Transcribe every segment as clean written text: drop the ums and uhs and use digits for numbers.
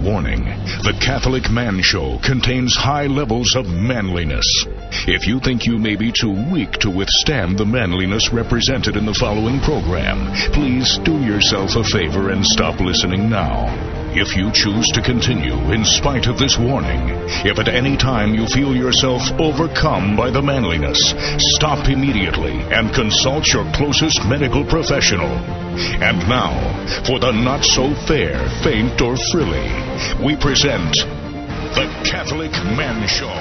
warning. The Catholic Man Show contains high levels of manliness. If you think you may be too weak to withstand the manliness represented in the following program, please do yourself a favor and stop listening now. If you choose to continue in spite of this warning, if at any time you feel yourself overcome by the manliness, stop immediately and consult your closest medical professional. And now, for the not-so-fair, faint, or frilly, we present The Catholic Man Show.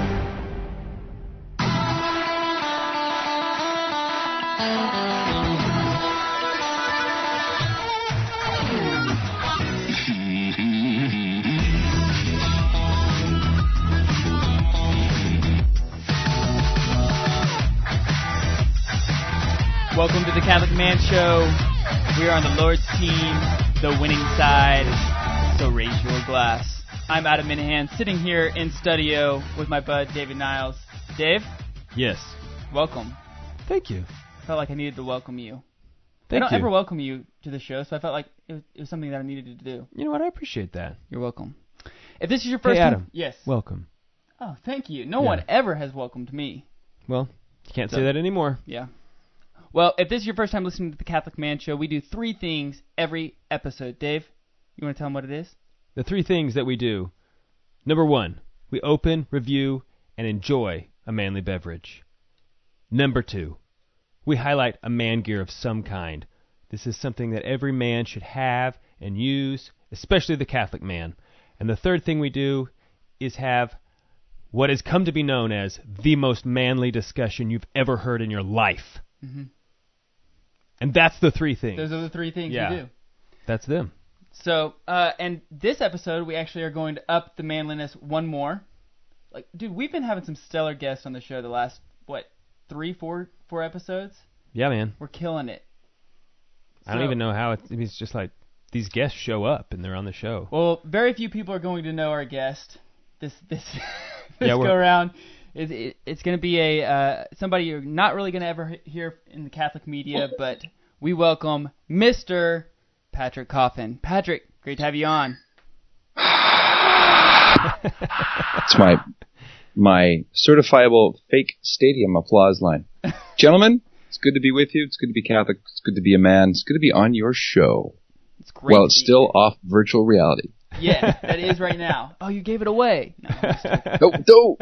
Welcome to the Catholic Man Show. We are on the Lord's team, the winning side, so raise your glass. I'm Adam Minahan, sitting here in studio with my bud, David Niles. Dave? Yes. Welcome. Thank you. I felt like I needed to welcome you. Thank you. I don't ever welcome you to the show, so I felt like it was something that I needed to do. You know what? I appreciate that. You're welcome. If this is your first Hey, Adam. time... Yes. Welcome. Oh, thank you. No one ever has welcomed me. Well, you can't say that anymore. Yeah. Well, if this is your first time listening to the Catholic Man Show, we do 3 things every episode. Dave, you want to tell them what it is? The 3 things that we do. Number 1, we open, review, and enjoy a manly beverage. Number 2, we highlight a man gear of some kind. This is something that every man should have and use, especially the Catholic man. And the third thing we do is have what has come to be known as the most manly discussion you've ever heard in your life. Mm-hmm. And that's the 3 things. Those are the 3 things we do. That's them. So, and this episode, we actually are going to up the manliness one more. Like, dude, we've been having some stellar guests on the show the last, 4 episodes? Yeah, man. We're killing it. I don't even know how it's just like these guests show up and they're on the show. Well, very few people are going to know our guest this go around. It's going to be somebody you're not really going to ever hear in the Catholic media, but we welcome Mr. Patrick Coffin. Patrick, great to have you on. It's my certifiable fake stadium applause line. Gentlemen, it's good to be with you. It's good to be Catholic. It's good to be a man. It's good to be on your show. It's great. Well, it's still off virtual reality. Yeah, that is right now. Oh, you gave it away. No.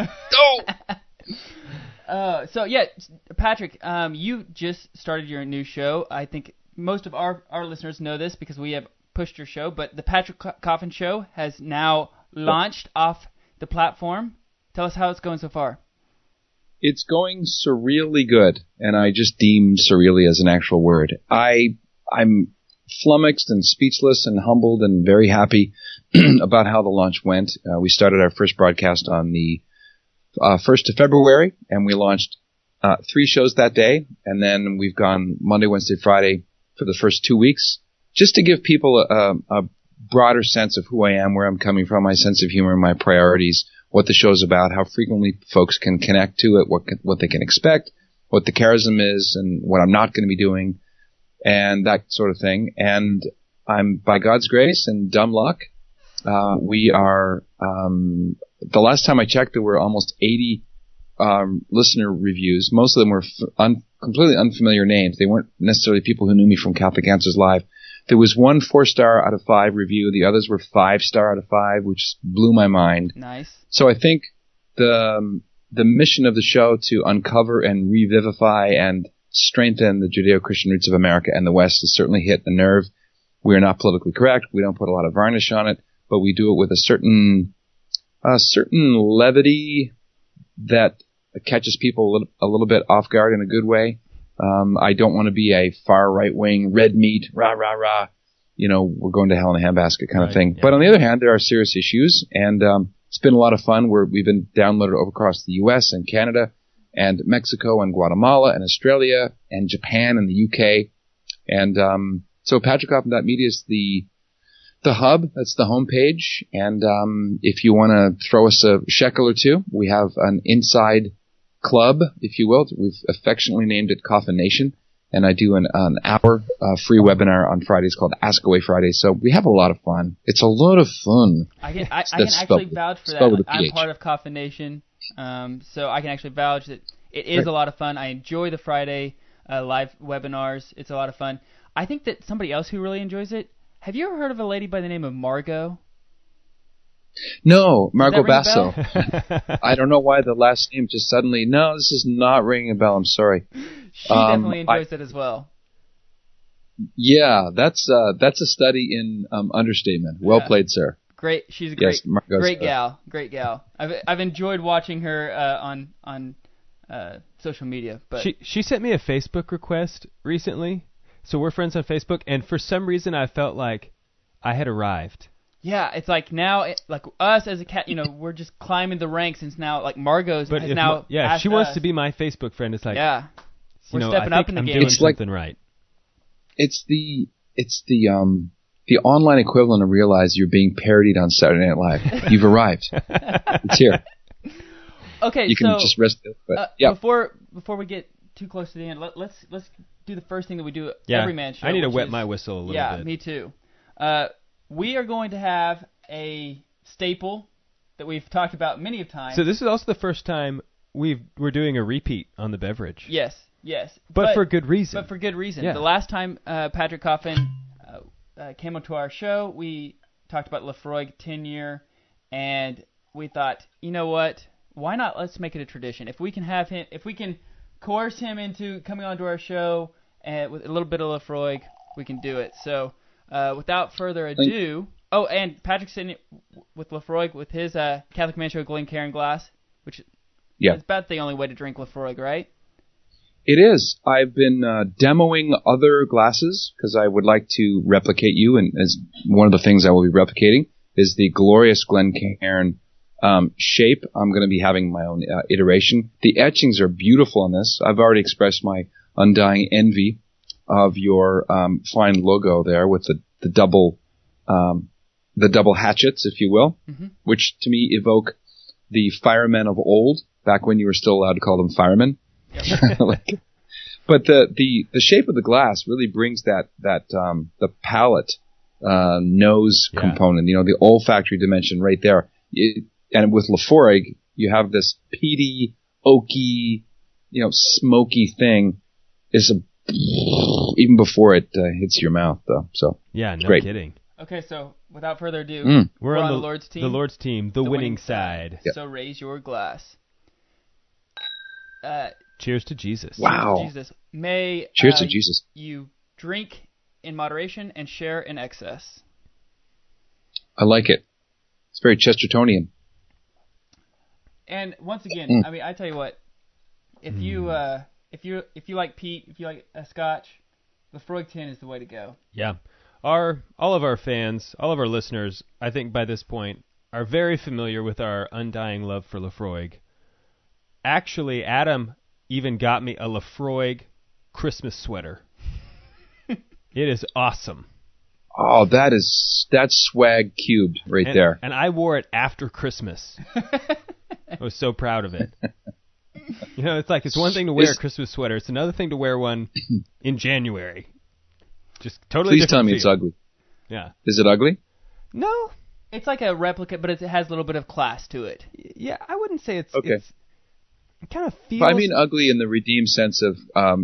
So, yeah, Patrick, you just started your new show. I think most of our listeners know this because we have pushed your show, but the Patrick Coffin Show has now launched off the platform. Tell us how it's going so far. It's going surreally good, and I just deem surreally as an actual word. I'm flummoxed and speechless and humbled and very happy about how the launch went. We started our first broadcast on the 1st of February, and we launched 3 shows that day, and then we've gone Monday, Wednesday, Friday for the first 2 weeks, just to give people a broader sense of who I am, where I'm coming from, my sense of humor, my priorities, what the show's about, how frequently folks can connect to it, what they can expect, what the charism is, and what I'm not going to be doing, and that sort of thing. And I'm, by God's grace and dumb luck, we are, the last time I checked, there were almost 80 listener reviews. Most of them were completely unfamiliar names. They weren't necessarily people who knew me from Catholic Answers Live. There was 1 4-star out of 5 review. The others were 5-star out of 5, which blew my mind. Nice. So I think the mission of the show to uncover and revivify and strengthen the Judeo-Christian roots of America and the West has certainly hit the nerve. We are not politically correct. We don't put a lot of varnish on it, but we do it with a certain levity that catches people a little bit off guard in a good way. I don't want to be a far right-wing, red meat, rah, rah, rah, we're going to hell in a handbasket kind of thing. Yeah. But on the other hand, there are serious issues, and it's been a lot of fun. We've been downloaded over across the U.S. and Canada and Mexico and Guatemala and Australia and Japan and the UK. And so patrickcoffin.media is the hub. That's the homepage. And if you want to throw us a shekel or two, we have an inside club, if you will. We've affectionately named it Coffin Nation. and I do an hour free webinar on Fridays called Ask Away Fridays. So we have a lot of fun. It's a lot of fun. I can actually vouch for that. I'm part of Coffin Nation, so I can actually vouch that it is a lot of fun. I enjoy the Friday live webinars. It's a lot of fun. I think that somebody else who really enjoys it. Have you ever heard of a lady by the name of Margot? No, Margot Basso. I don't know why the last name just suddenly. No, this is not ringing a bell. I'm sorry. She definitely enjoys it as well. Yeah, that's a study in understatement. Well played, sir. Great, she's a great gal. Great gal. I've enjoyed watching her on social media. But she sent me a Facebook request recently, so we're friends on Facebook, and for some reason I felt like I had arrived. Yeah, it's like now, like us as a cat, we're just climbing the ranks, and it's now like Margot's has now. Yeah, she wants to be my Facebook friend. It's like, we're stepping up in the game. I'm doing something right. It's the online equivalent of Realize you're being parodied on Saturday Night Live. You've arrived. It's here. Okay, you can just rest it. But yeah. Before we get too close to the end, let's do the first thing that we do every man show. I need to wet my whistle a little bit. Yeah, me too. We are going to have a staple that we've talked about many times. So this is also the first time we're doing a repeat on the beverage. Yes. But for good reason. Yeah. The last time Patrick Coffin came onto our show, we talked about Laphroaig 10-year, and we thought, you know what? Why not? Let's make it a tradition. If we can coerce him into coming onto our show with a little bit of Laphroaig, we can do it. So. Without further ado, and Patrick's sitting with Laphroaig with his Catholic Man Show Glencairn glass, which is about the only way to drink Laphroaig, right? It is. I've been demoing other glasses because I would like to replicate you, and as one of the things I will be replicating is the glorious Glencairn shape. I'm going to be having my own iteration. The etchings are beautiful on this. I've already expressed my undying envy of your fine logo there with the double hatchets, if you will, which to me evoke the firemen of old, back when you were still allowed to call them firemen. But the shape of the glass really brings that the palate nose component, the olfactory dimension right there. And with Laphroaig, you have this peaty, oaky, smoky thing. Is even before it hits your mouth, though. So yeah, no great. Kidding. Okay, so without further ado, we're on the Lord's team. The Lord's team, the winning side. So raise your glass. Cheers to Jesus. Wow. Jesus. May cheers to Jesus. You drink in moderation and share in excess. I like it. It's very Chestertonian. And once again, I mean, I tell you what, if you like peat, if you like a Scotch, Laphroaig 10 is the way to go. Yeah. All of our fans, all of our listeners, I think by this point, are very familiar with our undying love for Laphroaig. Actually, Adam even got me a Laphroaig Christmas sweater. It is awesome. Oh, that's swag cubed there. And I wore it after Christmas. I was so proud of it. It's one thing to wear a Christmas sweater. It's another thing to wear one in January. Just totally Please different tell me feel. it's ugly. Yeah. Is it ugly? No. It's like a replica, but it has a little bit of class to it. Yeah, I wouldn't say it's... Okay. It kind of feels... But I mean ugly in the redeemed sense of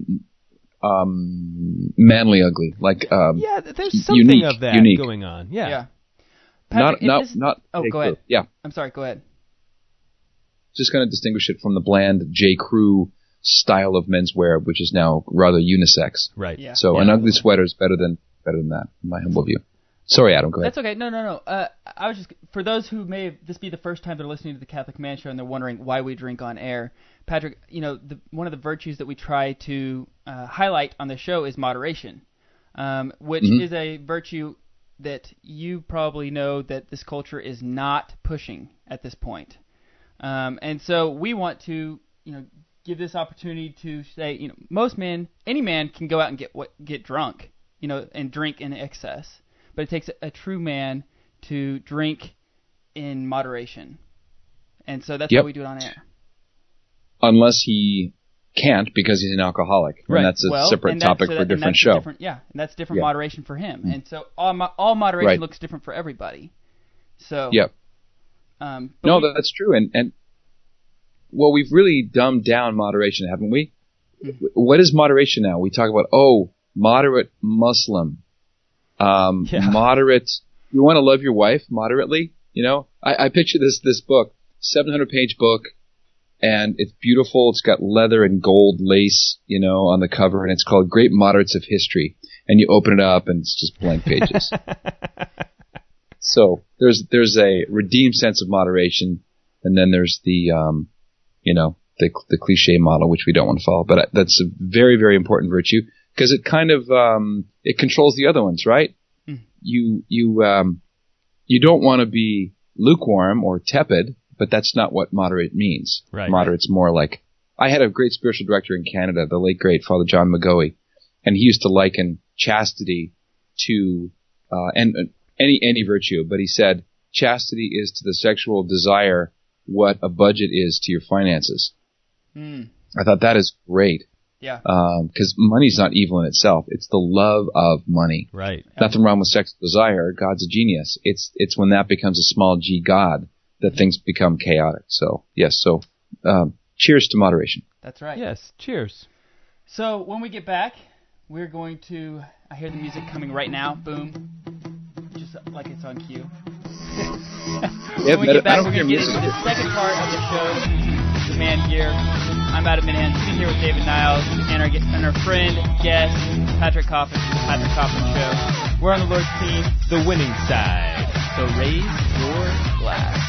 manly ugly. Like yeah, there's something of that going on. Yeah. Patrick, not go ahead. Yeah. I'm sorry, go ahead. Just going to distinguish it from the bland J. Crew style of menswear, which is now rather unisex. Right. Yeah. So an ugly sweater is better than that, in my humble view. Sorry, Adam, go ahead. That's okay. No. I was just, for those who may this be the first time they're listening to the Catholic Man Show and they're wondering why we drink on air, Patrick, one of the virtues that we try to highlight on the show is moderation, which is a virtue that you probably know that this culture is not pushing at this point. And so we want to, give this opportunity to say, any man can go out and get drunk, and drink in excess, but it takes a true man to drink in moderation, and so that's how we do it on air. Unless he can't because he's an alcoholic. Right. And that's a separate topic for a different show. And that's different moderation for him. And so all moderation looks different for everybody. So. Yep. That's true. And well, we've really dumbed down moderation, haven't we? Mm-hmm. What is moderation now? We talk about, moderate Muslim, moderate. You want to love your wife moderately? I picture this book, 700-page book, and it's beautiful. It's got leather and gold lace, on the cover, and it's called Great Moderates of History. And you open it up, and it's just blank pages. So there's a redeemed sense of moderation, and then there's the the cliche model, which we don't want to follow. But that's a very, very important virtue because it kind of it controls the other ones, right? Mm. You don't want to be lukewarm or tepid, but that's not what moderate means. Right. Moderate's more like, I had a great spiritual director in Canada, the late great Father John McGoey, and he used to liken chastity to any virtue, but he said chastity is to the sexual desire what a budget is to your finances. Mm. I thought that is great. Yeah. Because money's not evil in itself. It's the love of money. Right. Nothing wrong with sexual desire. God's a genius. It's when that becomes a small g God that things become chaotic. So, yes. So, cheers to moderation. That's right. Yes. Cheers. So, when we get back, we're going to, I hear the music coming right now. Boom. Just like it's on cue. When we get back, we're going to get into the second part of the show, the Man Gear. I'm Adam Minahan, sitting here with David Niles and our friend, guest, Patrick Coffin from the Patrick Coffin Show. We're on the Lord's team, the winning side. So raise your glass.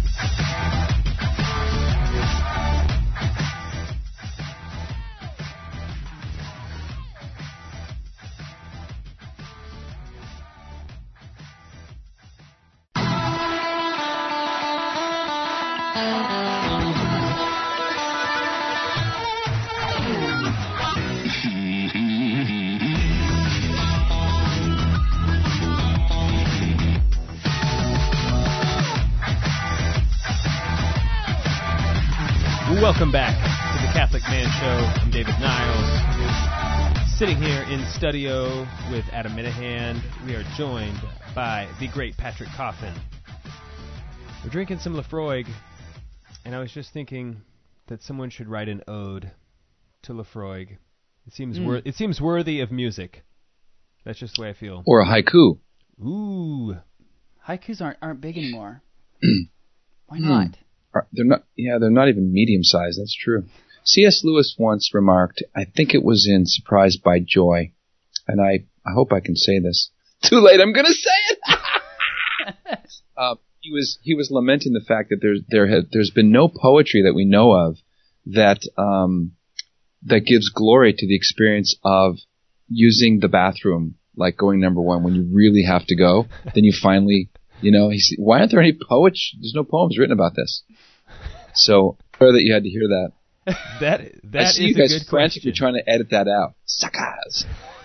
Welcome back to the Catholic Man Show. I'm David Niles, sitting here in studio with Adam Minahan. We are joined by the great Patrick Coffin. We're drinking some Laphroaig, and I was just thinking that someone should write an ode to Laphroaig. It seems worthy of music. That's just the way I feel. Or a haiku. Ooh. Haikus aren't big anymore. Why not? They're not. Yeah, they're not even medium sized. That's true. C.S. Lewis once remarked, I think it was in Surprised by Joy, and I hope I can say this. Too late. I'm going to say it. He was lamenting the fact that there's been no poetry that we know of that gives glory to the experience of using the bathroom, like going number one when you really have to go. Then you finally. Why aren't there any poets? There's no poems written about this. So, sorry that you had to hear that. That I see is you guys a good frantically question. trying to edit that out. Suckers.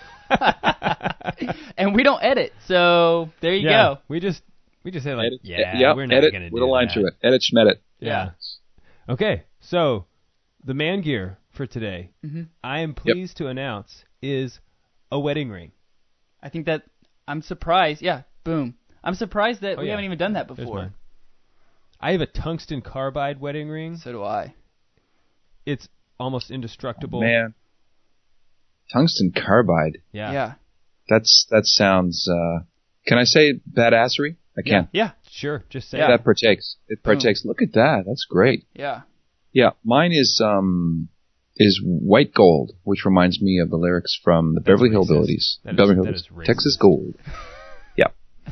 And we don't edit, so there you go. We just say like, edit, we're not going to do with a line that. through it. Edit Schmedit. Yeah. Okay, so the man gear for today, I am pleased to announce, is a wedding ring. I think that I'm surprised. Yeah, boom. I'm surprised that we haven't even done that before. I have a tungsten carbide wedding ring. So do I. It's almost indestructible. Oh, man. Tungsten carbide. Yeah. That sounds, can I say badassery? I can. Yeah, sure. Just say that partakes. It partakes. Look at that. That's great. Yeah. Yeah. Mine is white gold, which reminds me of the lyrics from the Beverly Hillbillies. Beverly Hills, Texas Gold. Yeah.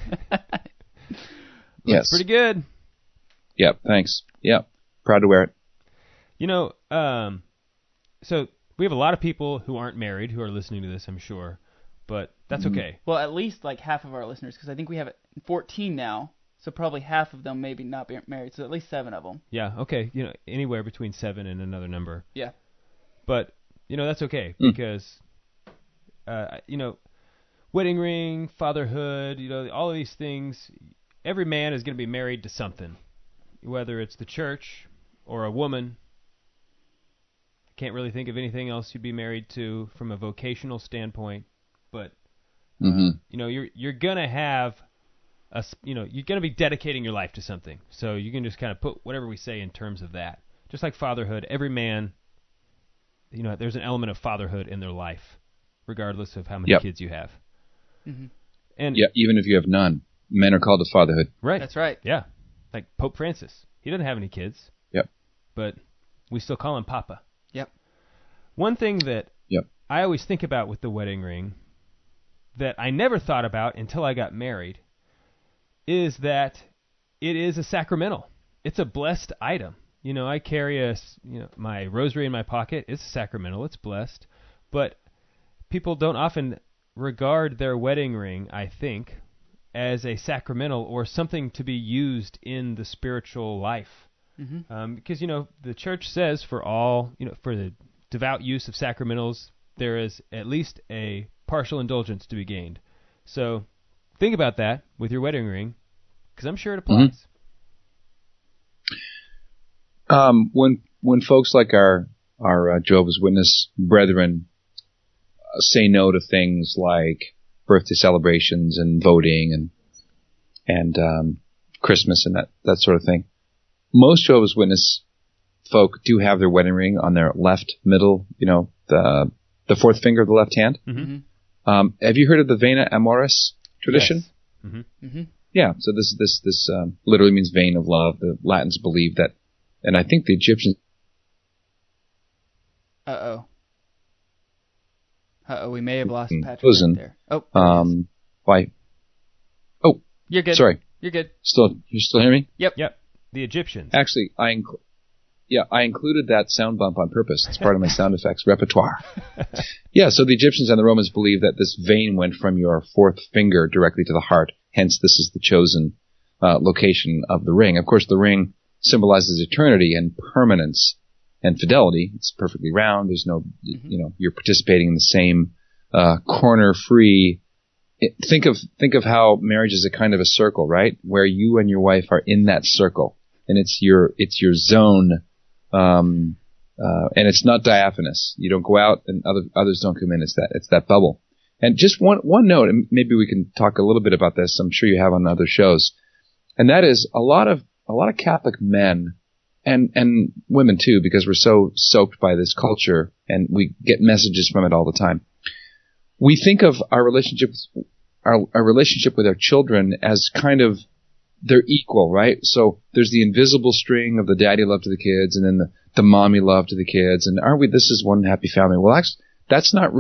Yes. Pretty good. Yeah, thanks. Yeah, proud to wear it. So we have a lot of people who aren't married who are listening to this, I'm sure, but that's okay. Well, at least like half of our listeners, because I think we have 14 now, so probably half of them maybe not be married, so at least 7 of them. Yeah, okay. Anywhere between 7 and another number. Yeah. But, that's okay, because, wedding ring, fatherhood, all of these things, every man is going to be married to something, whether it's the church or a woman. can't really think of anything else you'd be married to from a vocational standpoint. But you're gonna have you're gonna be dedicating your life to something. So you can just kind of put whatever we say in terms of that. Just like fatherhood, every man, there's an element of fatherhood in their life, regardless of how many kids you have. Mm-hmm. And even if you have none, men are called to fatherhood. Right. That's right. Yeah. Like Pope Francis. He doesn't have any kids. Yep. But we still call him Papa. Yep. One thing that I always think about with the wedding ring that I never thought about until I got married is that it is a sacramental. It's a blessed item. I carry my rosary in my pocket. It's sacramental. It's blessed. But people don't often regard their wedding ring, I think, as a sacramental or something to be used in the spiritual life. Mm-hmm. Because, the church says for all, for the devout use of sacramentals, there is at least a partial indulgence to be gained. So think about that with your wedding ring, because I'm sure it applies. When folks like our Jehovah's Witness brethren say no to things like birthday celebrations and voting and Christmas and that sort of thing, most Jehovah's Witness folk do have their wedding ring on their left middle, the fourth finger of the left hand. Mm-hmm. Have you heard of the Vena Amoris tradition? Yes. Mm-hmm. Mm-hmm. Yeah. So this literally means vein of love. The Latins believe that, and I think the Egyptians. We may have lost Patrick right there. Oh. Why? Oh. You're good. Sorry. You're good. You still hear me? Yep. The Egyptians. Actually, I included that sound bump on purpose. It's part of my sound effects repertoire. Yeah, so the Egyptians and the Romans believed that this vein went from your fourth finger directly to the heart. Hence, this is the chosen location of the ring. Of course, the ring symbolizes eternity and permanence and fidelity. It's perfectly round. There's no, you're participating in the same corner-free. Think of how marriage is a kind of a circle, right? Where you and your wife are in that circle, and it's your zone, and it's not diaphanous. You don't go out, and others don't come in. It's that bubble. And just one note, and maybe we can talk a little bit about this. I'm sure you have on other shows, and that is a lot of Catholic men and women too, because we're so soaked by this culture, and we get messages from it all the time. We think of our relationship with our children as kind of they're equal, right? So there's the invisible string of the daddy love to the kids, and then the mommy love to the kids, and this is one happy family. Well, actually, that's not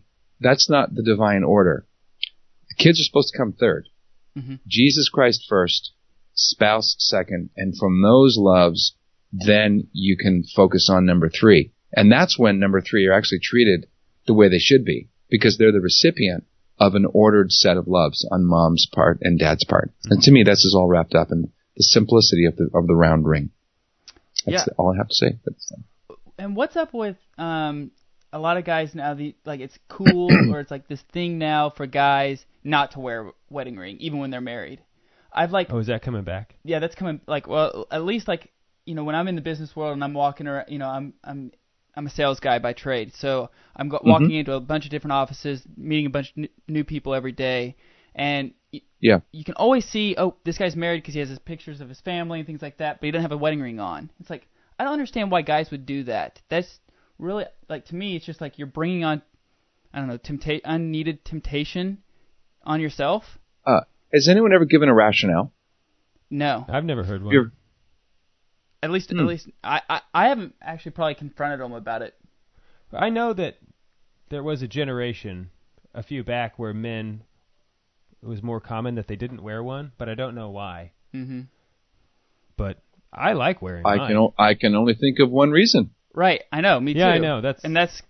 the divine order. The kids are supposed to come third. Mm-hmm. Jesus Christ first, spouse second, and from those loves, then you can focus on number 3. And that's when number 3 are actually treated the way they should be, because they're the recipient of an ordered set of loves on mom's part and dad's part. Mm-hmm. And to me, this is all wrapped up in the simplicity of the round ring. That's all I have to say. And what's up with a lot of guys now? It's cool, or it's like this thing now for guys not to wear a wedding ring, even when they're married. Is that coming back? Yeah, that's coming. At least when I'm in the business world and I'm walking around, I'm a sales guy by trade, so I'm walking into a bunch of different offices, meeting a bunch of new people every day, and you can always see, this guy's married because he has his pictures of his family and things like that, but he doesn't have a wedding ring on. It's like, I don't understand why guys would do that. That's really, to me, it's just like you're bringing on, I don't know, unneeded temptation on yourself. Has anyone ever given a rationale? No. I've never heard one. At least I haven't actually probably confronted them about it. I know that there was a generation a few back where it was more common that they didn't wear one, but I don't know why. Mm-hmm. But I like wearing mine. I can only think of one reason. Right, I know, me too. Yeah, I know. That's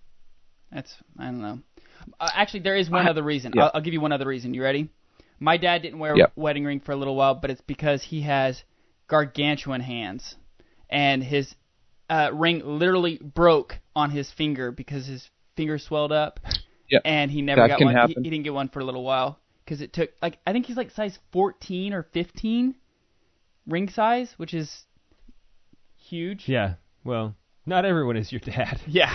I don't know. Actually, there is one other reason. Yeah. I'll give you one other reason. You ready? My dad didn't wear a wedding ring for a little while, but it's because he has gargantuan hands. And his ring literally broke on his finger because his finger swelled up. Yep. And he never got one. Happen. He didn't get one for a little while because it took, I think he's size 14 or 15 ring size, which is huge. Yeah. Well, Not everyone is your dad. Yeah.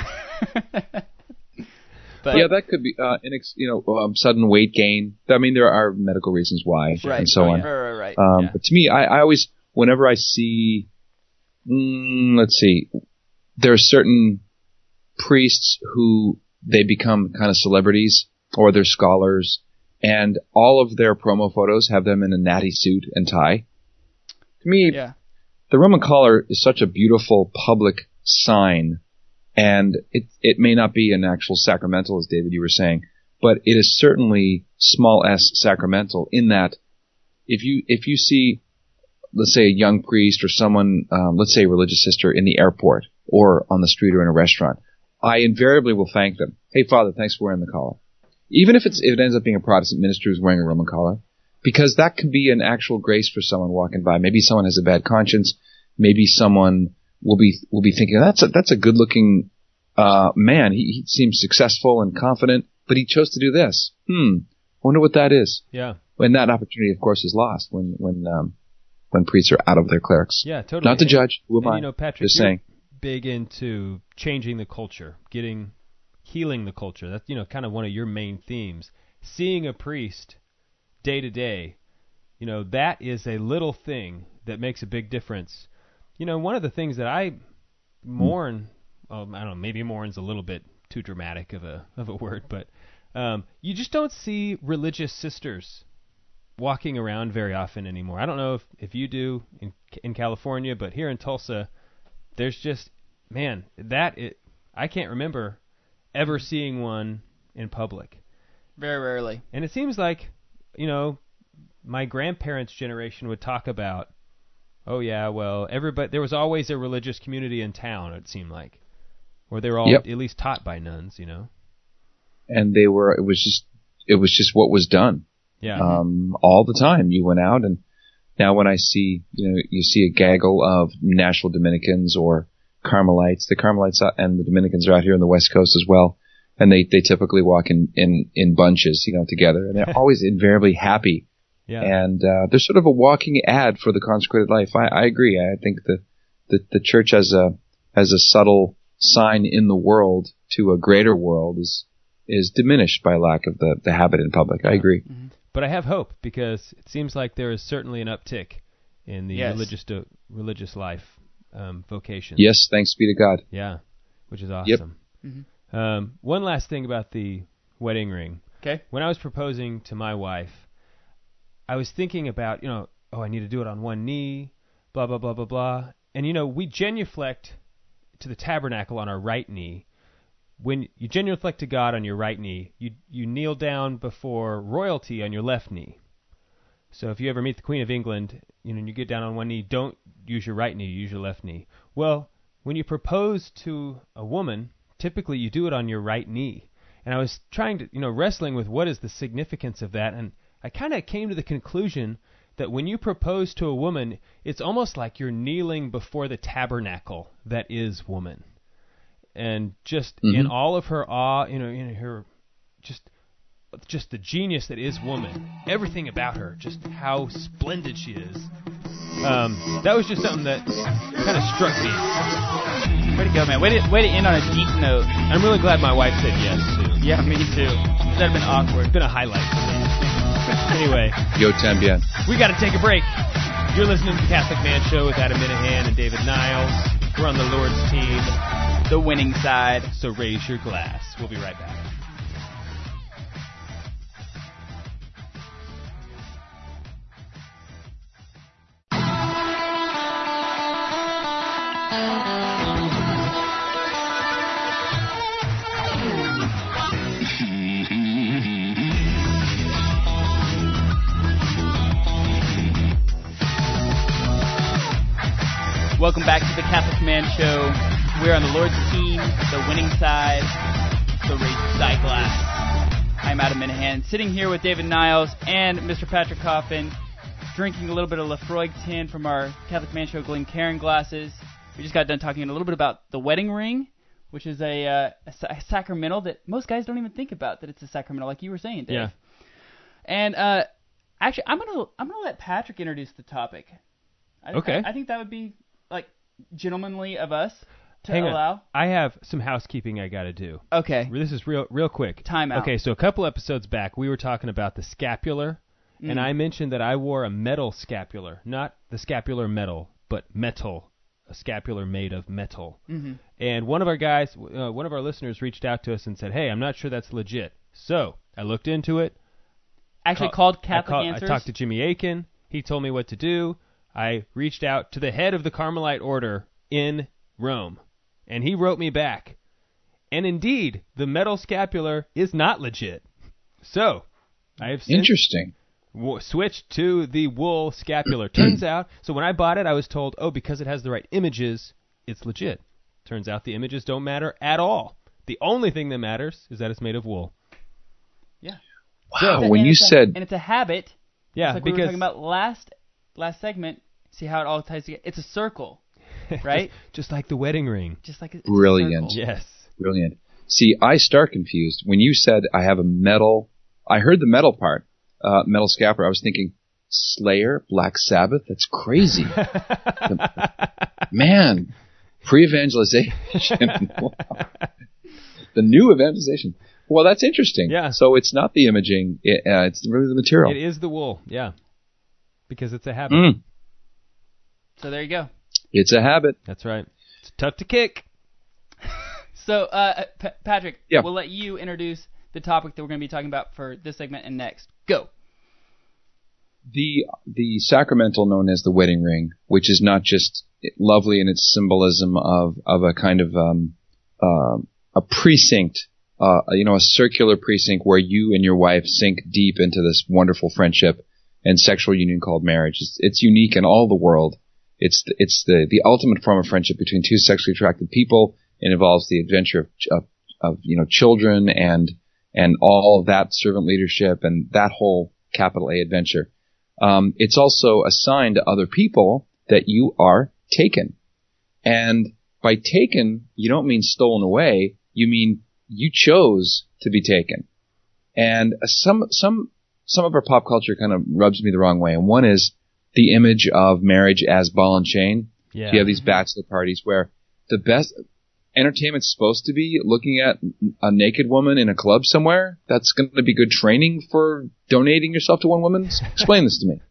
But yeah, that could be sudden weight gain. I mean, there are medical reasons why, and so on. Right. But to me, I always, whenever I see, let's see, there are certain priests who they become kind of celebrities, or they're scholars, and all of their promo photos have them in a natty suit and tie. To me, the Roman collar is such a beautiful public sign. And it may not be an actual sacramental, as David, you were saying, but it is certainly small s sacramental in that if you see, let's say, a young priest or someone, let's say a religious sister in the airport or on the street or in a restaurant, I invariably will thank them. Hey, Father, thanks for wearing the collar. Even if it ends up being a Protestant minister who's wearing a Roman collar, because that could be an actual grace for someone walking by. Maybe someone has a bad conscience. Maybe someone will be thinking, that's a good looking man. He seems successful and confident, but he chose to do this. Wonder what that is. Yeah. And that opportunity, of course, is lost when priests are out of their clerics. Yeah, totally. Not to judge. Who am I? You know, Patrick, just saying. Big into changing the culture, healing the culture. That's kind of one of your main themes. Seeing a priest day to day, that is a little thing that makes a big difference. One of the things that I mourn, I don't know, maybe mourn's a little bit too dramatic of a word, but you just don't see religious sisters walking around very often anymore. I don't know if you do in California, but here in Tulsa, there's just, I can't remember ever seeing one in public. Very rarely. And it seems like, my grandparents' generation would talk about, oh yeah, well, there was always a religious community in town, it seemed like. Or they were all at least taught by nuns, And it was just what was done. Yeah. All the time. You went out, and now when I see, you see a gaggle of National Dominicans or Carmelites. The Carmelites and the Dominicans are out here on the West Coast as well. And they typically walk in bunches, together. And they're always invariably happy. Yeah. And they're sort of a walking ad for the consecrated life. I agree. I think the church as a subtle sign in the world to a greater world is diminished by lack of the habit in public. I agree. Mm-hmm. But I have hope, because it seems like there is certainly an uptick in the religious life vocation. Yes, thanks be to God. Yeah, which is awesome. Yep. Mm-hmm. One last thing about the wedding ring. Okay. When I was proposing to my wife, I was thinking about, I need to do it on one knee, blah, blah, blah, blah, blah. And, we genuflect to the tabernacle on our right knee. When you genuflect to God on your right knee, you kneel down before royalty on your left knee. So if you ever meet the Queen of England, and you get down on one knee, don't use your right knee, use your left knee. Well, when you propose to a woman, typically you do it on your right knee. And I was trying to, wrestling with what is the significance of that, and I kind of came to the conclusion that when you propose to a woman, it's almost like you're kneeling before the tabernacle that is woman. And just in all of her awe, in her just the genius that is woman, everything about her, just how splendid she is. That was just something that kind of struck me. Way to go, man. Way to end on a deep note. I'm really glad my wife said yes, too. Yeah, me too. That'd have been awkward. It's been a highlight for me. Anyway. Yo, Tambien. We got to take a break. You're listening to the Catholic Man Show with Adam Minahan and David Niles. We're on the Lord's team. The winning side. So raise your glass. We'll be right back. Welcome back to the Catholic Man Show. We're on the Lord's team, the winning side, so raise your side glass. I'm Adam Minahan, sitting here with David Niles and Mr. Patrick Coffin, drinking a little bit of Lafroig tin from our Catholic Man Show Glencairn glasses. We just got done talking a little bit about the wedding ring, which is a sacramental that most guys don't even think about, that it's a sacramental, like you were saying, Dave. Yeah. And actually, I'm gonna let Patrick introduce the topic. Okay. I think that would be gentlemanly of us. Hang allow? on. I have some housekeeping I got to do. Okay. This is real quick. Time out. Okay, so a couple episodes back, we were talking about the scapular, and I mentioned that I wore a metal scapular, not the scapular metal, but metal, a scapular made of metal. Mm-hmm. And one of our guys, one of our listeners reached out to us and said, hey, I'm not sure that's legit. So I looked into it. Actually called Catholic Answers? I talked to Jimmy Aiken. He told me what to do. I reached out to the head of the Carmelite order in Rome, and he wrote me back. And indeed, the metal scapular is not legit. So I have since switched to the wool scapular. Turns out, so when I bought it, I was told, because it has the right images, it's legit. Turns out the images don't matter at all. The only thing that matters is that it's made of wool. Yeah. Wow, So, when you said... And it's a habit. Yeah, like because... we were talking about last segment. See how it all ties together? It's a circle, right? just like the wedding ring. Just like it's Brilliant. A circle. Yes. Brilliant. See, I start confused. When you said I have a metal... I heard the metal part, metal scapular. I was thinking, Slayer, Black Sabbath? That's crazy. Man, pre-evangelization. The new evangelization. Well, that's interesting. Yeah. So it's not the imaging. It's really the material. It is the wool, yeah. Because it's a habit. So there you go. It's a habit. That's right. It's tough to kick. So, Patrick, yeah. We'll let you introduce the topic that we're going to be talking about for this segment and next. Go. The sacramental known as the wedding ring, which is not just lovely in its symbolism of a kind of a precinct, a circular precinct where you and your wife sink deep into this wonderful friendship and sexual union called marriage. It's unique in all the world. It's the ultimate form of friendship between two sexually attracted people. It involves the adventure of children and all of that servant leadership and that whole capital A adventure. It's also a sign to other people that you are taken. And by taken, you don't mean stolen away. You mean you chose to be taken. And some of our pop culture kind of rubs me the wrong way. And one is the image of marriage as ball and chain. Yeah. You have these bachelor parties where the best entertainment's supposed to be looking at a naked woman in a club somewhere. That's going to be good training for donating yourself to one woman. Explain this to me.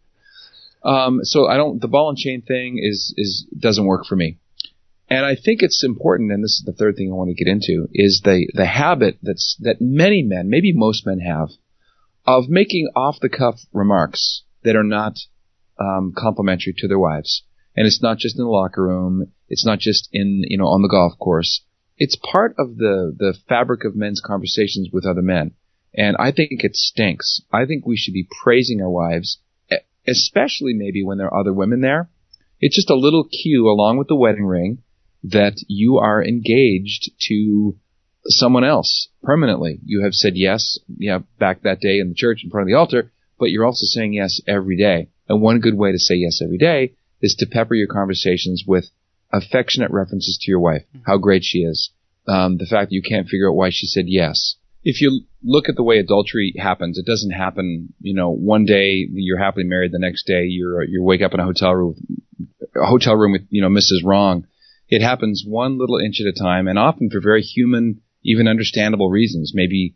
So the ball and chain thing doesn't work for me. And I think it's important, and this is the third thing I want to get into, is the habit that many men, maybe most men have, of making off-the-cuff remarks that are not complimentary to their wives. And it's not just in the locker room. It's not just on the golf course. It's part of the fabric of men's conversations with other men. And I think it stinks. I think we should be praising our wives, especially maybe when there are other women there. It's just a little cue along with the wedding ring that you are engaged to someone else permanently. You have said yes, back that day in the church in front of the altar, but you're also saying yes every day. And one good way to say yes every day is to pepper your conversations with affectionate references to your wife, how great she is, the fact that you can't figure out why she said yes. If you look at the way adultery happens, it doesn't happen, one day you're happily married, the next day you wake up in a hotel room with, Mrs. Wrong. It happens one little inch at a time, and often for very human, even understandable reasons. Maybe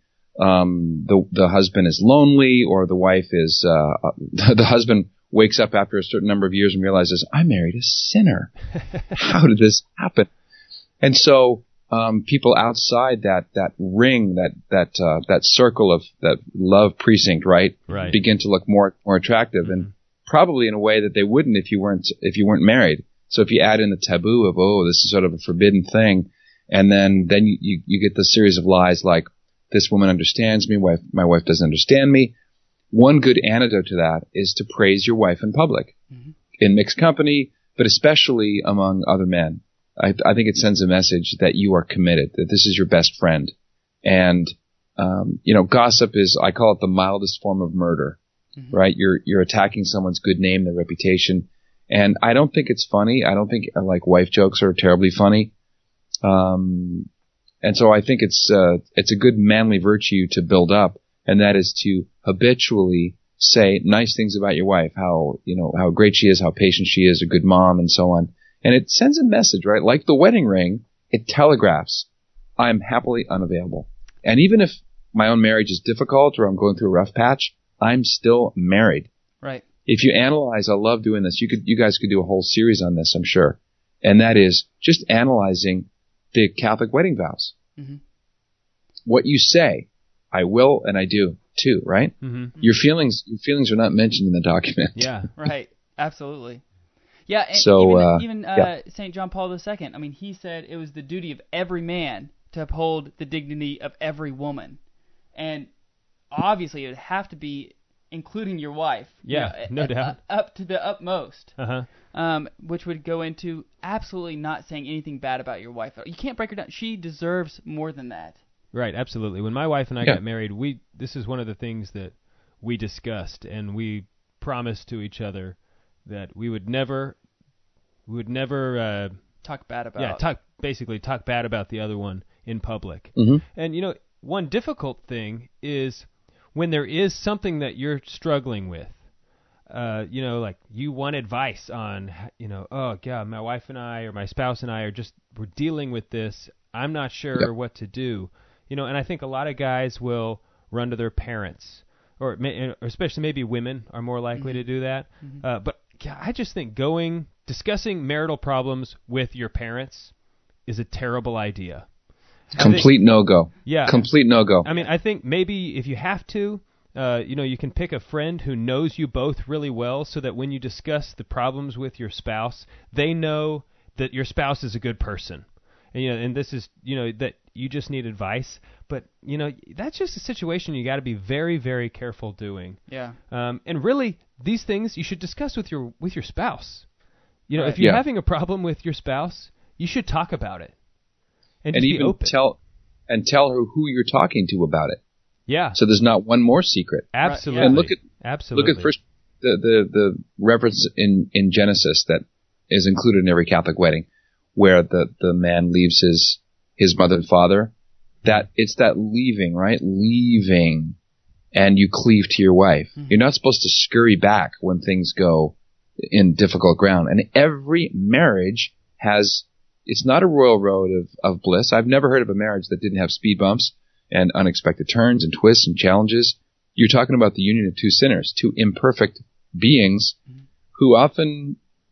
the husband is lonely, or the wife is the husband wakes up after a certain number of years and realizes, I married a sinner. How did this happen? And so people outside that ring, that circle of that love precinct, right, begin to look more attractive, and probably in a way that they wouldn't if you weren't married. So if you add in the taboo of, this is sort of a forbidden thing, and then you get the series of lies like, this woman understands me, my wife doesn't understand me. One good antidote to that is to praise your wife in public, in mixed company, but especially among other men. I think it sends a message that you are committed, that this is your best friend. And, gossip is, I call it the mildest form of murder, right? You're attacking someone's good name, their reputation. And I don't think it's funny. I don't think wife jokes are terribly funny. And so I think it's a good manly virtue to build up, and that is to habitually say nice things about your wife, how great she is, how patient she is, a good mom, and so on. And it sends a message, right? Like the wedding ring, it telegraphs I'm happily unavailable. And even if my own marriage is difficult or I'm going through a rough patch, I'm still married. Right. If you analyze, I love doing this. You guys could do a whole series on this, I'm sure. And that is just analyzing the Catholic wedding vows. Mm-hmm. What you say, I will and I do too, right? Mm-hmm. Your feelings are not mentioned in the document. Yeah, right. Absolutely. Yeah, and so, even St. John Paul II, I mean, he said it was the duty of every man to uphold the dignity of every woman. And obviously it would have to be including your wife. Yeah, no doubt. Up to the utmost. Uh-huh. Which would go into absolutely not saying anything bad about your wife. You can't break her down. She deserves more than that. Right, absolutely. When my wife and I got married, this is one of the things that we discussed, and we promised to each other that we would never talk bad about. Yeah, talk bad about the other one in public. Mm-hmm. And one difficult thing is when there is something that you're struggling with. Like you want advice on, oh God, my wife and I or my spouse and I we're dealing with this. I'm not sure what to do. And I think a lot of guys will run to their parents, or especially maybe women are more likely to do that. Mm-hmm. But I just think discussing marital problems with your parents is a terrible idea. Complete no-go. Yeah. Complete no-go. I mean, I think maybe if you have to, you can pick a friend who knows you both really well so that when you discuss the problems with your spouse, they know that your spouse is a good person. And this is, that you just need advice. But, that's just a situation you got to be very, very careful doing. Yeah. And really, these things you should discuss with your spouse. Right. If you're having a problem with your spouse, you should talk about it. And even be open. tell her who you're talking to about it. Yeah. So there's not one more secret. Absolutely. Right. And Absolutely. look at first the reference in Genesis that is included in every Catholic wedding, where the man leaves his mother and father. That it's that leaving, right? Leaving, and you cleave to your wife. Mm-hmm. You're not supposed to scurry back when things go in difficult ground. And every marriage it's not a royal road of bliss. I've never heard of a marriage that didn't have speed bumps and unexpected turns and twists and challenges. You're talking about the union of two sinners, two imperfect beings who often,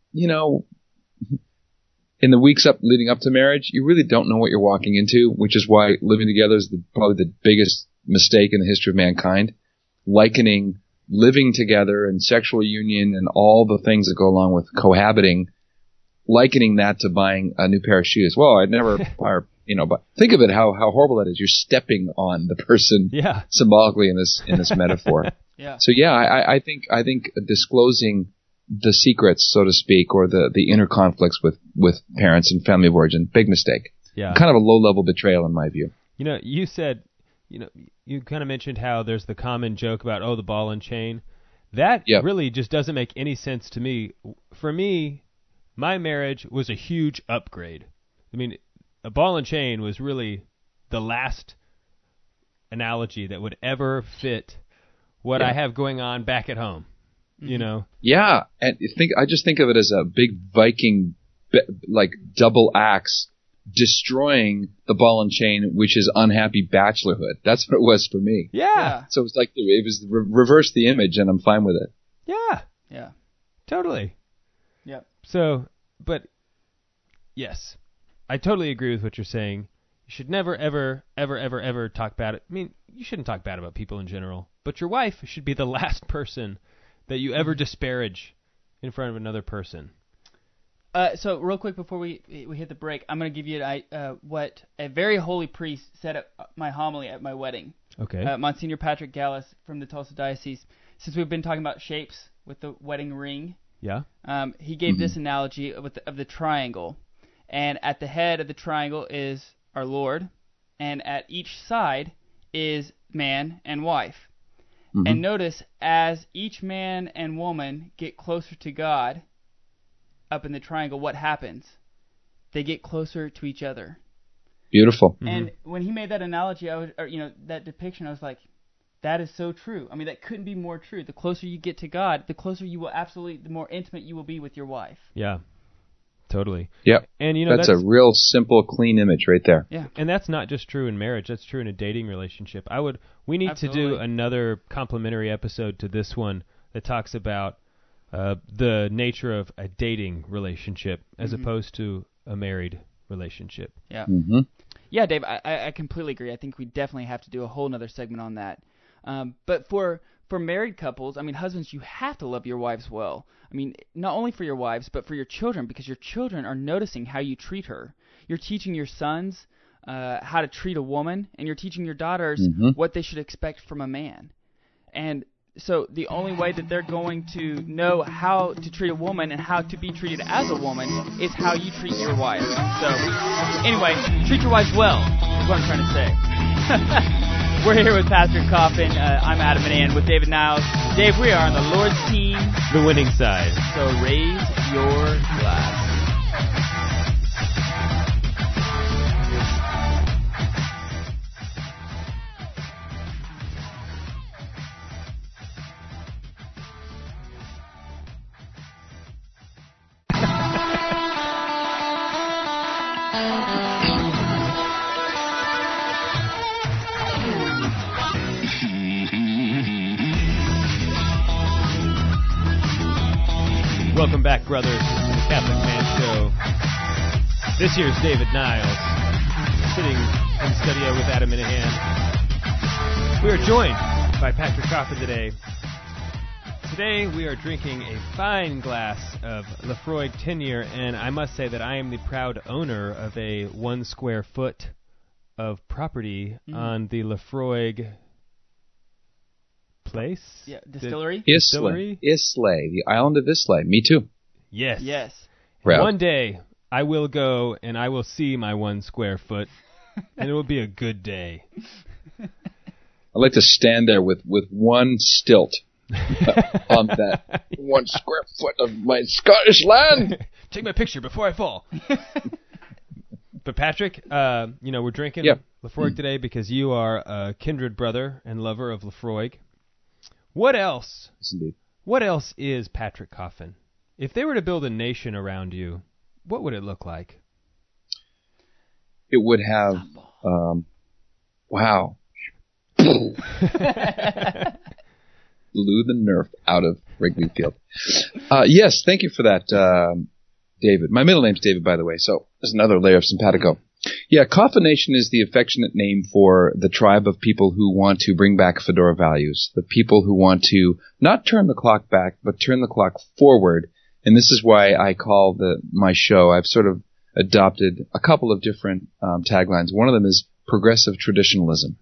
in the weeks leading up to marriage, you really don't know what you're walking into, which is why living together is probably the biggest mistake in the history of mankind. Likening living together and sexual union and all the things that go along with cohabiting, likening that to buying a new pair of shoes. Well, I'd never buy, but think of it how horrible that is. You're stepping on the person symbolically in this metaphor. Yeah. So I think disclosing the secrets, so to speak, or the inner conflicts with parents and family of origin, big mistake. Yeah. Kind of a low-level betrayal in my view. You said, you kind of mentioned how there's the common joke about, the ball and chain. That really just doesn't make any sense to me. For me, my marriage was a huge upgrade. I mean, a ball and chain was really the last analogy that would ever fit what I have going on back at home. Yeah, and I just think of it as a big Viking, double axe destroying the ball and chain, which is unhappy bachelorhood. That's what it was for me. Yeah. So it was reverse the image, and I'm fine with it. Yeah. Yeah. Totally. Yep. So, but yes, I totally agree with what you're saying. You should never, ever, ever, ever, ever talk bad. You shouldn't talk bad about people in general, but your wife should be the last person that you ever disparage in front of another person. So real quick before we hit the break, I'm going to give you what a very holy priest said at my homily at my wedding. Okay. Monsignor Patrick Gallus from the Tulsa Diocese. Since we've been talking about shapes with the wedding ring, he gave this analogy of the triangle, and at the head of the triangle is our Lord, and at each side is man and wife. Mm-hmm. And notice, as each man and woman get closer to God up in the triangle, what happens? They get closer to each other. Beautiful. Mm-hmm. And when he made that analogy, that depiction, I was like, that is so true. I mean, that couldn't be more true. The closer you get to God, the more intimate you will be with your wife. Yeah. Totally. Yeah. And that's a real simple, clean image right there. Yeah. And that's not just true in marriage. That's true in a dating relationship. We need to do another complimentary episode to this one that talks about the nature of a dating relationship as opposed to a married relationship. Yeah. Mm-hmm. Yeah, Dave, I completely agree. I think we definitely have to do a whole nother segment on that. But for married couples, I mean, husbands, you have to love your wives well. I mean, not only for your wives, but for your children, because your children are noticing how you treat her. You're teaching your sons how to treat a woman, and you're teaching your daughters what they should expect from a man. And so the only way that they're going to know how to treat a woman and how to be treated as a woman is how you treat your wife. So anyway, treat your wives well is what I'm trying to say. We're here with Patrick Coffin. I'm Adam and Ann with David Niles. Dave, we are on the Lord's team. The winning side. So raise your glass. Welcome back, brothers, to the Catholic Man Show. This year's David Niles, sitting in studio with Adam Minahan. We are joined by Patrick Coffin today. Today we are drinking a fine glass of Laphroaig 10-year, and I must say that I am the proud owner of a 1 square foot of property on the Laphroaig place? Yeah, distillery? Islay, the island of Islay. Me too. Yes. Yes. One day, I will go and I will see my 1 square foot, and it will be a good day. I'd like to stand there with one stilt on that 1 square foot of my Scottish land. Take my picture before I fall. But Patrick, we're drinking Laphroaig today because you are a kindred brother and lover of Laphroaig. What else? Yes, indeed. What else is Patrick Coffin? If they were to build a nation around you, what would it look like? It would have, wow. Blew the Nerf out of Wrigley Field. Yes, thank you for that, David. My middle name's David, by the way, so there's another layer of simpatico. Yeah, Coffin Nation is the affectionate name for the tribe of people who want to bring back Fedora values, the people who want to not turn the clock back, but turn the clock forward. And this is why I call my show, I've sort of adopted a couple of different taglines. One of them is progressive traditionalism.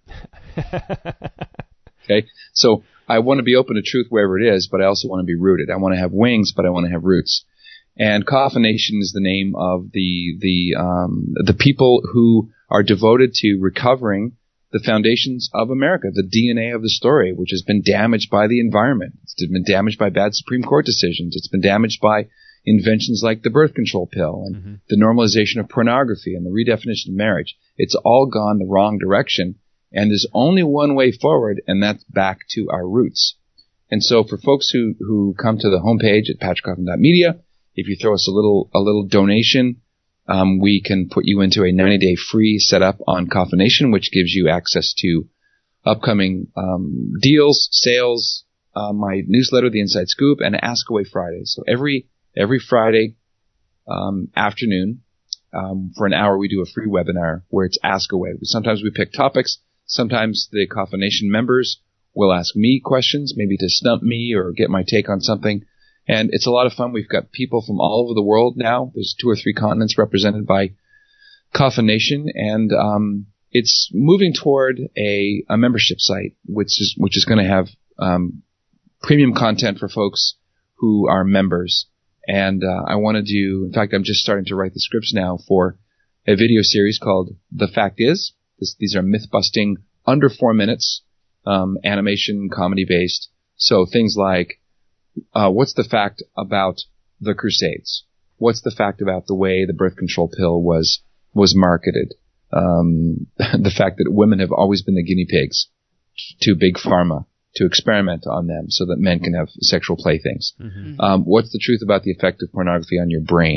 Okay, so I want to be open to truth wherever it is, but I also want to be rooted. I want to have wings, but I want to have roots. And Coffin Nation is the name of the people who are devoted to recovering the foundations of America, the DNA of the story, which has been damaged by the environment. It's been damaged by bad Supreme Court decisions. It's been damaged by inventions like the birth control pill and the normalization of pornography and the redefinition of marriage. It's all gone the wrong direction, and there's only one way forward, and that's back to our roots. And so for folks who come to the homepage at patrickcoffin.media, if you throw us a little donation, we can put you into a 90-day free setup on Coffin Nation, which gives you access to upcoming deals, sales, my newsletter, The Inside Scoop, and Ask Away Fridays. So every Friday afternoon, for an hour, we do a free webinar where it's Ask Away. Sometimes we pick topics. Sometimes the Coffin Nation members will ask me questions, maybe to stump me or get my take on something. And it's a lot of fun. We've got people from all over the world now. There's 2 or 3 continents represented by Coffin Nation, and it's moving toward a membership site, which is going to have premium content for folks who are members. And I want to do. In fact, I'm just starting to write the scripts now for a video series called "The Fact Is." These are myth-busting, under 4 minutes, animation, comedy-based. So things like, what's the fact about the Crusades? What's the fact about the way the birth control pill was marketed? The fact that women have always been the guinea pigs to big pharma to experiment on them so that men can have sexual playthings. What's the truth about the effect of pornography on your brain?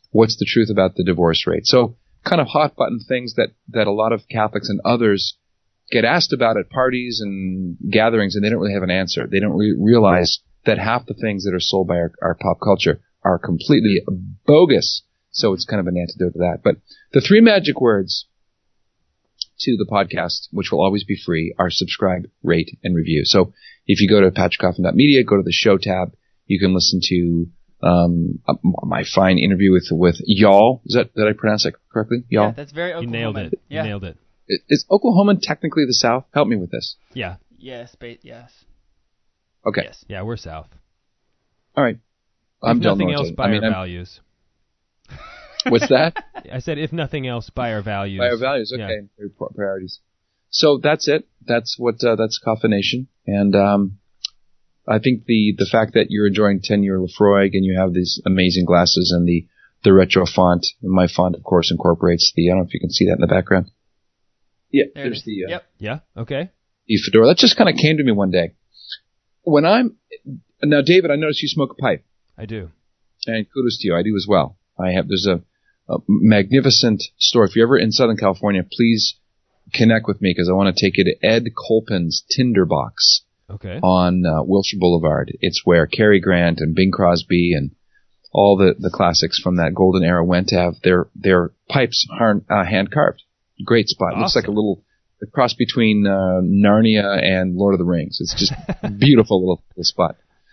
what's the truth about the divorce rate? So kind of hot button things that a lot of Catholics and others get asked about at parties and gatherings, and they don't really have an answer. They don't realize that half the things that are sold by our pop culture are completely bogus. So it's kind of an antidote to that. But the 3 magic words to the podcast, which will always be free, are subscribe, rate, and review. So if you go to patrickcoffin.media, go to the show tab, you can listen to my fine interview with Y'all. Did I pronounce that correctly? Y'all? Yeah, that's very Oklahoman. You nailed it. Yeah. You nailed it. Is Oklahoma technically the South? Help me with this. Yeah. Yes, yes. Okay. Yes. Yeah, we're South. All right. If nothing else, by our values. What's that? I said, if nothing else, by our values. By our values, okay. Yeah. Priorities. So that's it. That's that's Coffin Nation. And I think the fact that you're enjoying 10-year Laphroaig and you have these amazing glasses and the retro font, and my font, of course, incorporates I don't know if you can see that in the background. Yeah, there's the yep. Yeah, okay. The fedora. That just kind of came to me one day. Now, David, I noticed you smoke a pipe. I do. And kudos to you. I do as well. There's a magnificent store. If you're ever in Southern California, please connect with me because I want to take you to Ed Colpin's Tinderbox. Okay. On Wilshire Boulevard. It's where Cary Grant and Bing Crosby and all the classics from that golden era went to have their pipes hand carved. Great spot. Awesome. Looks like a cross between Narnia and Lord of the Rings. It's just beautiful little spot.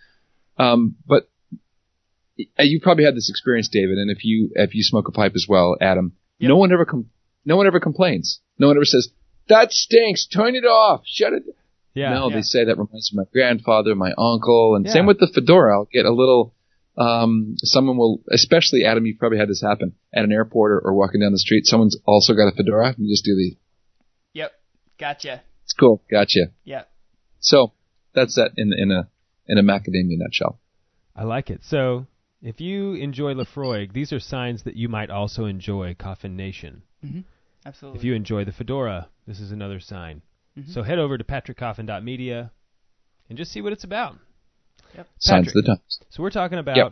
But you probably had this experience, David, and if you smoke a pipe as well, Adam, yep. No one ever complains. No one ever says, "That stinks. Turn it off. Shut it." Yeah. No, they say that reminds me of my grandfather, my uncle, and same with the fedora. I'll get a little. Someone will, especially Adam, you've probably had this happen at an airport or walking down the street. Someone's also got a fedora. You just do the. Yep, gotcha. It's cool, gotcha. Yep. So that's that in a macadamia nutshell. I like it. So if you enjoy Laphroaig, these are signs that you might also enjoy Coffin Nation. Mm-hmm. Absolutely. If you enjoy the fedora, this is another sign. Mm-hmm. So head over to patrickcoffin.media and just see what it's about. Yep. Signs of the times. So we're talking about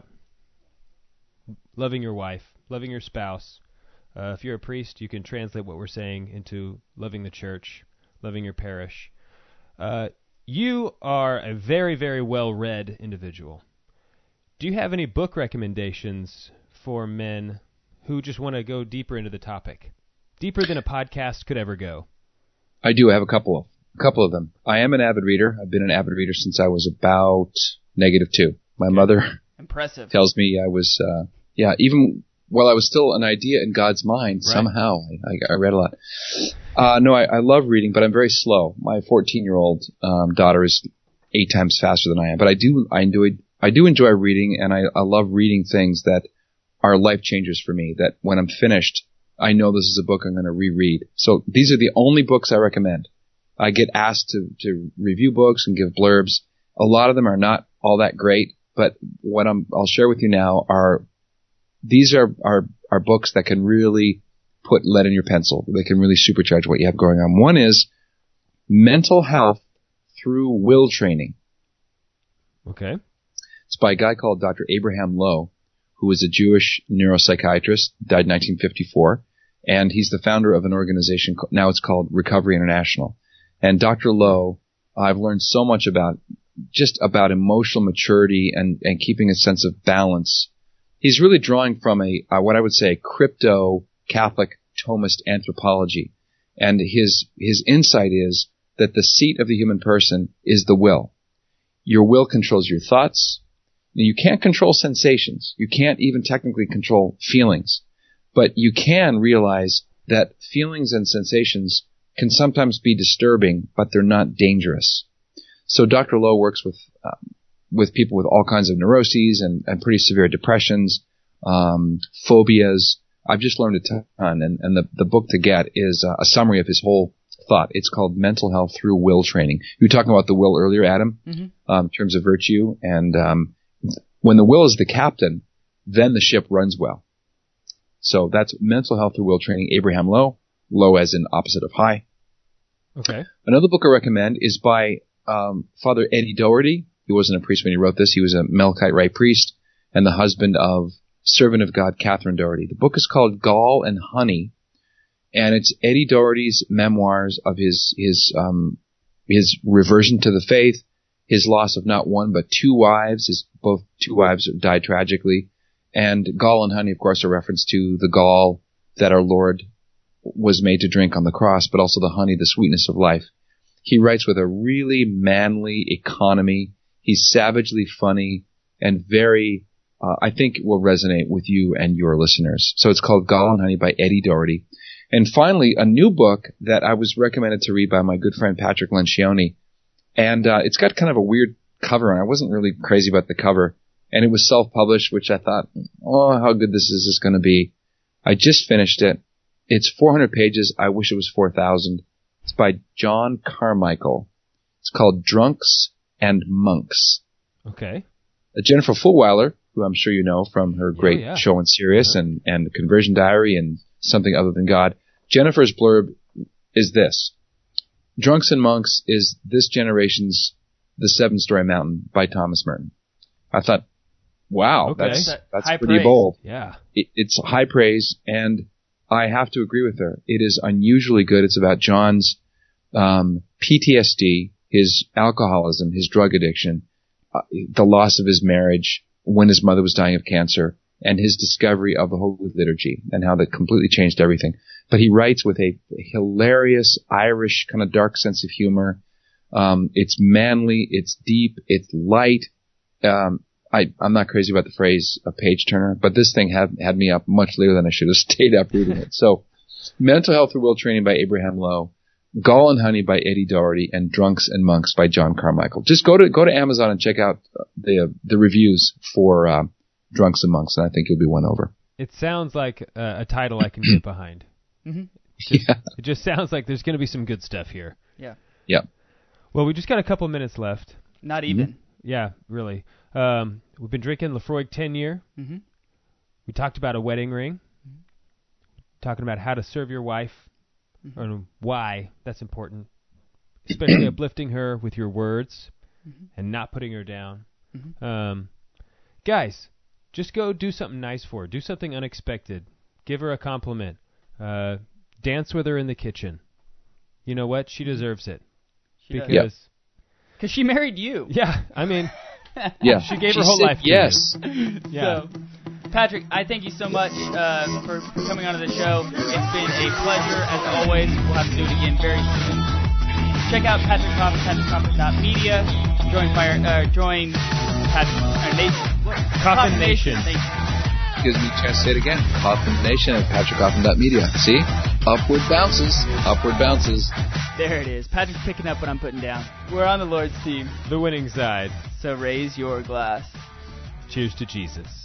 loving your wife, loving your spouse. If you're a priest, you can translate what we're saying into loving the church, loving your parish. You are a very, very well-read individual. Do you have any book recommendations for men who just want to go deeper into the topic? Deeper than a podcast could ever go. I do. I have a couple of them. I am an avid reader. I've been an avid reader since I was about -2. My mother impressive tells me I was, even while I was still an idea in God's mind, right. Somehow I read a lot. No, I love reading, but I'm very slow. My 14-year-old daughter is 8 times faster than I am. But I do enjoy reading, and I love reading things that are life changers for me, that when I'm finished, I know this is a book I'm going to reread. So these are the only books I recommend. I get asked to review books and give blurbs. A lot of them are not all that great, but what I'll share with you now these are books that can really put lead in your pencil. They can really supercharge what you have going on. One is Mental Health Through Will Training. Okay. It's by a guy called Dr. Abraham Lowe, who was a Jewish neuropsychiatrist, died in 1954, and he's the founder of an organization, now it's called Recovery International. And Dr. Lowe, I've learned so much about emotional maturity and keeping a sense of balance. He's really drawing from what I would say, crypto Catholic Thomist anthropology. And his insight is that the seat of the human person is the will. Your will controls your thoughts. You can't control sensations. You can't even technically control feelings. But you can realize that feelings and sensations can sometimes be disturbing, but they're not dangerous. So Dr. Lowe works with people with all kinds of neuroses and pretty severe depressions, phobias. I've just learned a ton, and the book to get is a summary of his whole thought. It's called Mental Health Through Will Training. You were talking about the will earlier, Adam, in terms of virtue, and when the will is the captain, then the ship runs well. So that's Mental Health Through Will Training, Abraham Lowe. Low as in opposite of high. Okay. Another book I recommend is by Father Eddie Doherty. He wasn't a priest when he wrote this. He was a Melkite Rite priest and the husband of servant of God, Catherine Doherty. The book is called Gall and Honey, and it's Eddie Doherty's memoirs of his reversion to the faith, his loss of not one but two wives. Both two wives died tragically. And gall and honey, of course, are reference to the gall that our Lord was made to drink on the cross, but also the honey, the sweetness of life. He writes with a really manly economy. He's savagely funny and very, I think will resonate with you and your listeners. So it's called Gall and Honey by Eddie Doherty. And finally, a new book that I was recommended to read by my good friend Patrick Lencioni. And it's got kind of a weird cover, and I wasn't really crazy about the cover. And it was self-published, which I thought, oh, how good this is going to be. I just finished it. It's 400 pages. I wish it was 4,000. It's by John Carmichael. It's called Drunks and Monks. Okay. Jennifer Fulwiler, who I'm sure you know from her great show on Sirius and The Conversion Diary and Something Other Than God. Jennifer's blurb is this. Drunks and Monks is this generation's The Seven-Story Mountain by Thomas Merton. I thought, wow, that's pretty praise. Bold. Yeah. It's high praise, and I have to agree with her. It is unusually good. It's about John's PTSD, his alcoholism, his drug addiction, the loss of his marriage when his mother was dying of cancer, and his discovery of the Holy Liturgy and how that completely changed everything. But he writes with a hilarious Irish kind of dark sense of humor. It's manly, it's deep, it's light. I'm not crazy about the phrase a page turner, but this thing had me up much later than I should have stayed up reading it. So, Mental Health through Will Training by Abraham Lowe, Gall and Honey by Eddie Doherty, and Drunks and Monks by John Carmichael. Just go to Amazon and check out the reviews for Drunks and Monks, and I think you'll be won over. It sounds like a title I can get behind. Mm-hmm. It just sounds like there's going to be some good stuff here. Yeah. Yeah. Well, we just got a couple minutes left. Not even. Mm-hmm. Yeah, really. We've been drinking Laphroaig 10-year. Mm-hmm. We talked about a wedding ring. Mm-hmm. Talking about how to serve your wife and why that's important. Especially uplifting her with your words and not putting her down. Mm-hmm. Guys, just go do something nice for her. Do something unexpected. Give her a compliment. Dance with her in the kitchen. You know what? She deserves it. Because she married you. Yeah, I mean, she gave her whole life to yes. Yeah. So, Patrick, I thank you so much for coming onto the show. It's been a pleasure, as always. We'll have to do it again very soon. Check out Patrick Coffin, patrickcoffin.media. Join Coffin Nation. Thank you. Gives me a chance to say it again. Coffin Nation at patrickcoffin.media. See? Upward bounces. Upward bounces. There it is. Patrick's picking up what I'm putting down. We're on the Lord's team. The winning side. So raise your glass. Cheers to Jesus.